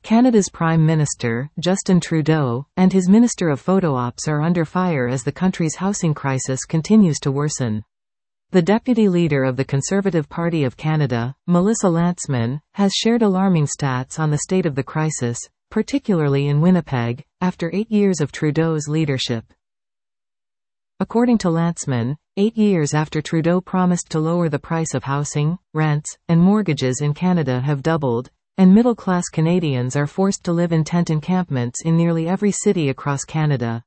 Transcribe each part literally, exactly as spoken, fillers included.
Canada's Prime Minister, Justin Trudeau, and his Minister of Photo Ops are under fire as the country's housing crisis continues to worsen. The Deputy Leader of the Conservative Party of Canada, Melissa Lantsman, has shared alarming stats on the state of the crisis, particularly in Winnipeg, after eight years of Trudeau's leadership. According to Lantsman, eight years after Trudeau promised to lower the price of housing, rents, and mortgages in Canada have doubled, and middle-class Canadians are forced to live in tent encampments in nearly every city across Canada.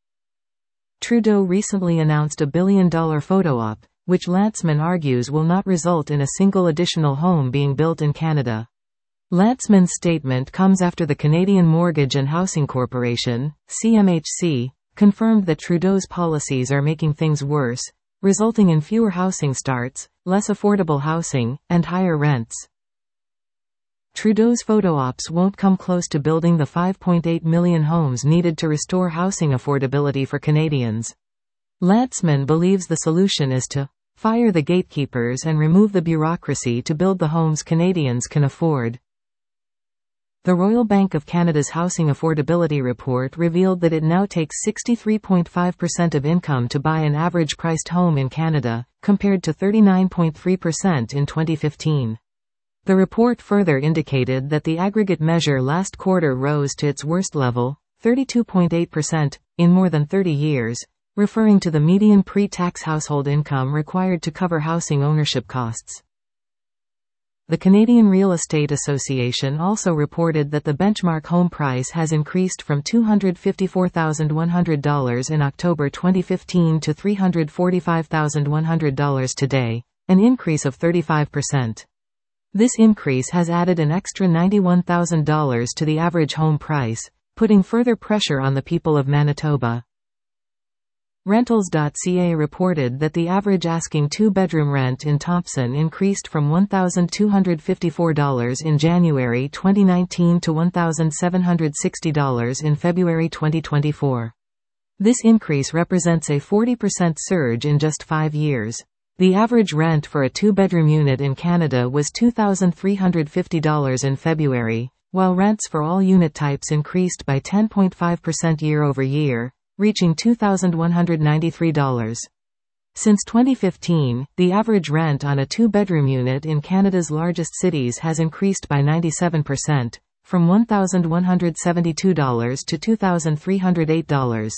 Trudeau recently announced a billion-dollar photo op, which Lantsman argues will not result in a single additional home being built in Canada. Lantsman's statement comes after the Canadian Mortgage and Housing Corporation, C M H C, confirmed that Trudeau's policies are making things worse, resulting in fewer housing starts, less affordable housing, and higher rents. Trudeau's photo ops won't come close to building the five point eight million homes needed to restore housing affordability for Canadians. Lantsman believes the solution is to fire the gatekeepers and remove the bureaucracy to build the homes Canadians can afford. The Royal Bank of Canada's Housing Affordability Report revealed that it now takes sixty-three point five percent of income to buy an average-priced home in Canada, compared to thirty-nine point three percent in twenty fifteen. The report further indicated that the aggregate measure last quarter rose to its worst level, thirty-two point eight percent, in more than thirty years, referring to the median pre-tax household income required to cover housing ownership costs. The Canadian Real Estate Association also reported that the benchmark home price has increased from two hundred fifty-four thousand one hundred dollars in October twenty fifteen to three hundred forty-five thousand one hundred dollars today, an increase of thirty-five percent. This increase has added an extra ninety-one thousand dollars to the average home price, putting further pressure on the people of Manitoba. Rentals dot c a reported that the average asking two-bedroom rent in Thompson increased from one thousand two hundred fifty-four dollars in January twenty nineteen to one thousand seven hundred sixty dollars in February twenty twenty-four. This increase represents a forty percent surge in just five years. The average rent for a two-bedroom unit in Canada was two thousand three hundred fifty dollars in February, while rents for all unit types increased by ten point five percent year-over-year, reaching two thousand one hundred ninety-three dollars. Since twenty fifteen, the average rent on a two-bedroom unit in Canada's largest cities has increased by ninety-seven percent, from one thousand one hundred seventy-two dollars to two thousand three hundred eight dollars.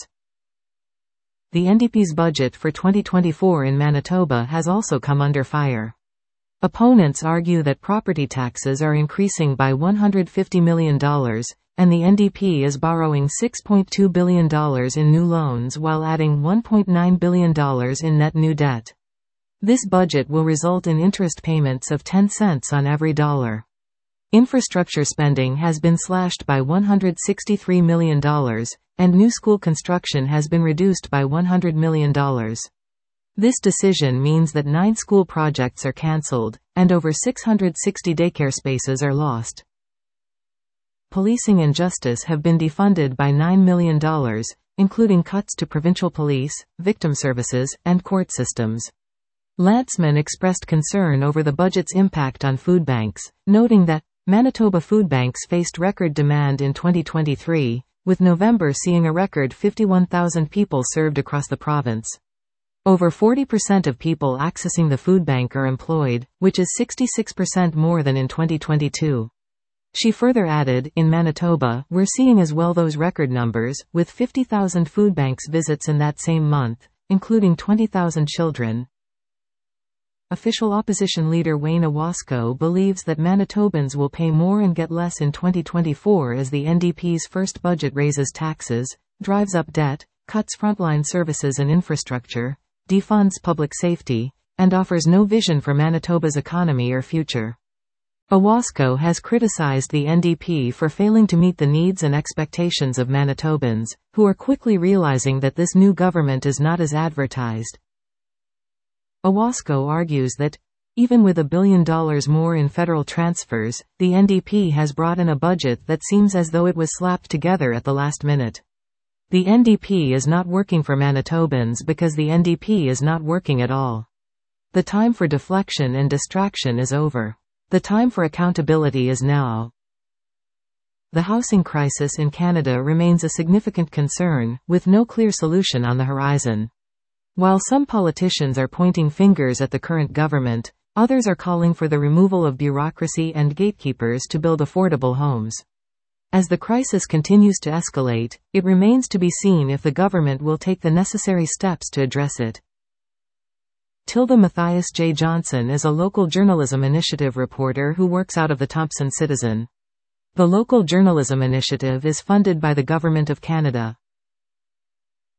The N D P's budget for twenty twenty-four in Manitoba has also come under fire. Opponents argue that property taxes are increasing by one hundred fifty million dollars, and the N D P is borrowing six point two billion dollars in new loans while adding one point nine billion dollars in net new debt. This budget will result in interest payments of ten cents on every dollar. Infrastructure spending has been slashed by one hundred sixty-three million dollars, and new school construction has been reduced by one hundred million dollars. This decision means that nine school projects are cancelled, and over six hundred sixty daycare spaces are lost. Policing and justice have been defunded by nine million dollars, including cuts to provincial police, victim services, and court systems. Lantsman expressed concern over the budget's impact on food banks, noting that Manitoba food banks faced record demand in twenty twenty-three, with November seeing a record fifty-one thousand people served across the province. Over forty percent of people accessing the food bank are employed, which is sixty-six percent more than in twenty twenty-two. She further added, in Manitoba, we're seeing as well those record numbers, with fifty thousand food banks visits in that same month, including twenty thousand children. Official opposition leader Wayne Owasco believes that Manitobans will pay more and get less in twenty twenty-four as the N D P's first budget raises taxes, drives up debt, cuts frontline services and infrastructure, defunds public safety, and offers no vision for Manitoba's economy or future. Owasco has criticized the N D P for failing to meet the needs and expectations of Manitobans, who are quickly realizing that this new government is not as advertised. Owasco argues that, even with a billion dollars more in federal transfers, the N D P has brought in a budget that seems as though it was slapped together at the last minute. The N D P is not working for Manitobans because the N D P is not working at all. The time for deflection and distraction is over. The time for accountability is now. the housing crisis in Canada remains a significant concern, with no clear solution on the horizon. While some politicians are pointing fingers at the current government, others are calling for the removal of bureaucracy and gatekeepers to build affordable homes. As the crisis continues to escalate, it remains to be seen if the government will take the necessary steps to address it. Tilda Matthias J. Johnson is a local journalism initiative reporter who works out of the Thompson Citizen. The local journalism initiative is funded by the Government of Canada.